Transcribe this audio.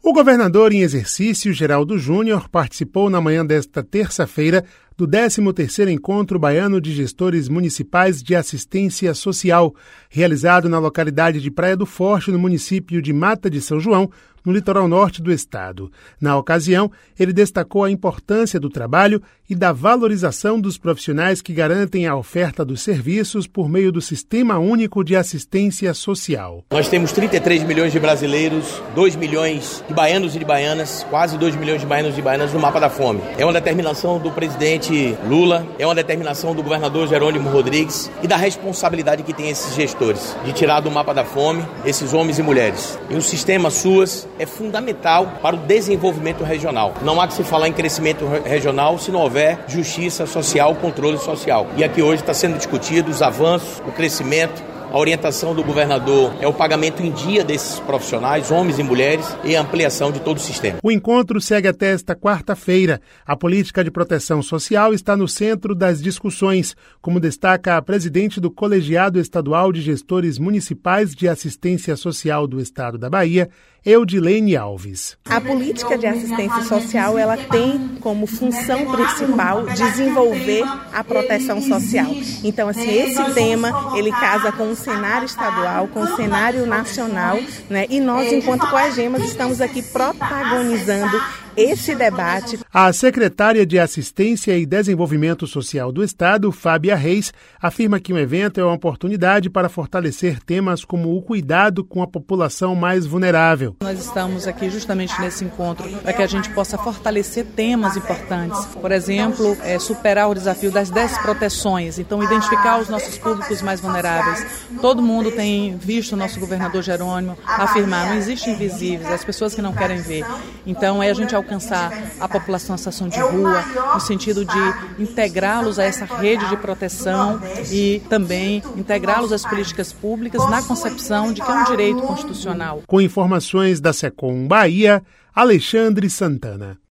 O governador em exercício, Geraldo Júnior, participou na manhã desta terça-feira do 13º Encontro Baiano de Gestores Municipais de Assistência Social, realizado na localidade de Praia do Forte, no município de Mata de São João, no litoral norte do estado. Na ocasião, ele destacou a importância do trabalho e da valorização dos profissionais que garantem a oferta dos serviços por meio do Sistema Único de Assistência Social. Nós temos 33 milhões de brasileiros, 2 milhões de baianos e de baianas, quase 2 milhões de baianos e baianas no mapa da fome. É uma determinação do presidente Lula, é uma determinação do governador Jerônimo Rodrigues e da responsabilidade que tem esses gestores de tirar do mapa da fome esses homens e mulheres. E o sistema SUAS é fundamental para o desenvolvimento regional. Não há que se falar em crescimento regional se não houver justiça social, controle social. E aqui hoje está sendo discutido os avanços, o crescimento. A orientação do governador é o pagamento em dia desses profissionais, homens e mulheres, e a ampliação de todo o sistema. O encontro segue até esta quarta-feira. A política de proteção social está no centro das discussões, como destaca a presidente do Colegiado Estadual de Gestores Municipais de Assistência Social do Estado da Bahia, Eudilene Alves. A política de assistência social, ela tem como função principal desenvolver a proteção social. Então, esse tema, ele casa com o cenário estadual, com o cenário nacional, né? E nós, enquanto Coagemas, estamos aqui protagonizando esse debate. A secretária de Assistência e Desenvolvimento Social do Estado, Fábia Reis, afirma que o evento é uma oportunidade para fortalecer temas como o cuidado com a população mais vulnerável. Nós estamos aqui justamente nesse encontro para que a gente possa fortalecer temas importantes. Por exemplo, superar o desafio das 10 proteções, então identificar os nossos públicos mais vulneráveis. Todo mundo tem visto o nosso governador Jerônimo afirmar, não existem invisíveis, as pessoas que não querem ver. Então a gente alcançar a população em situação de rua, no sentido de integrá-los a essa rede de proteção e também integrá-los às políticas públicas na concepção de que é um direito constitucional. Com informações da SECOM Bahia, Alexandre Santana.